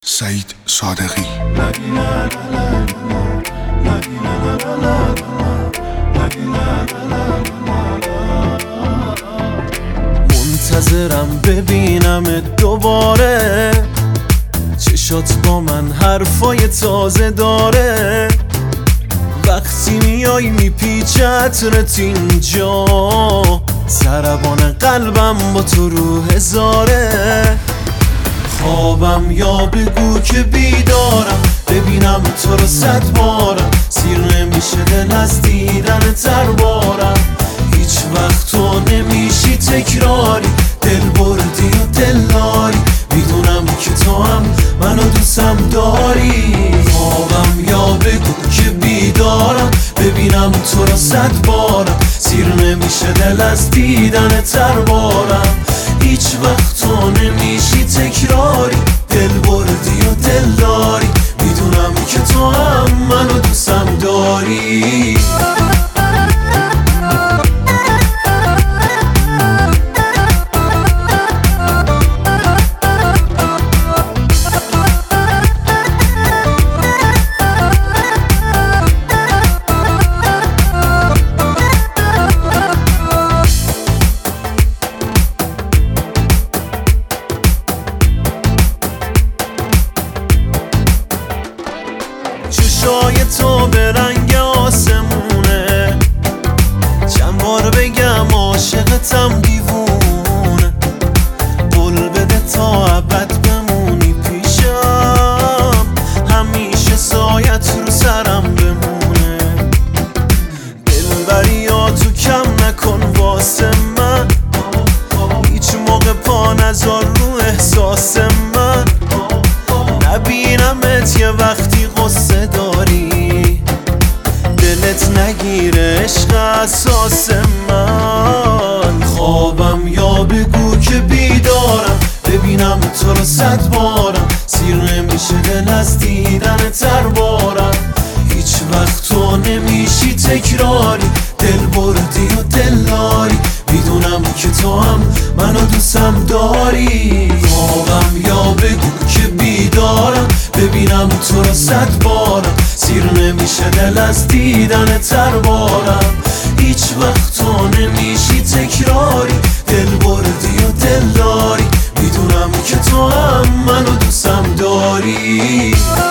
سعید صادقی. منتظرم ببینم دوباره، چشات با من حرفای تازه داره. وقتی میای میپیچه عطرت اینجا، ضربان قلبم با تو رو هزاره. خوابم یا بگو که بیدارم، ببینم تو رو 100 بارم. سیر نمیشه دل از دیدن تربارم. هیچ وقت تو نمیشی تکراری، دل بردی و دل داری. میدونم که تو هم منو دوستم داری. خوابم یا بگو که بیدارم، ببینم تو رو 100 بارم. سیر نمیشه دل از دیدن تربارم. هیچ وقت تو نمیشی تکراری، دل بردی و دل داری. میدونم که تو هم منو دوستم داری. چشای تو به رنگ آسمونه، چند بار بگم عاشقتم دیوونه. قول بده تا ابد بمونی پیشم، همیشه سایت رو سرم بمونه. دلبری یا تو کم نکن واسه من، هیچ موقع پا نذار رو احساس من. نبینمت یه وقتی قصه داری، دلت نگیره عشق اساس من. خوابم یا بگو که بیدارم، ببینم تو رو 100 بارم. سیر نمیشه دل از دیدن تربارم. هیچ وقت تو نمیشی تکراری، دل بردی و دل داری. میدونم که تو هم منو دوستم داری. خوابم یا بگو که بیدارم، ببینم تو رو 100 بارم. سیر نمیشه دل از دیدن تربارم. هیچ وقت تو نمیشی تکراری، دل بردی و دل داری. میدونم که تو هم منو دوستم داری.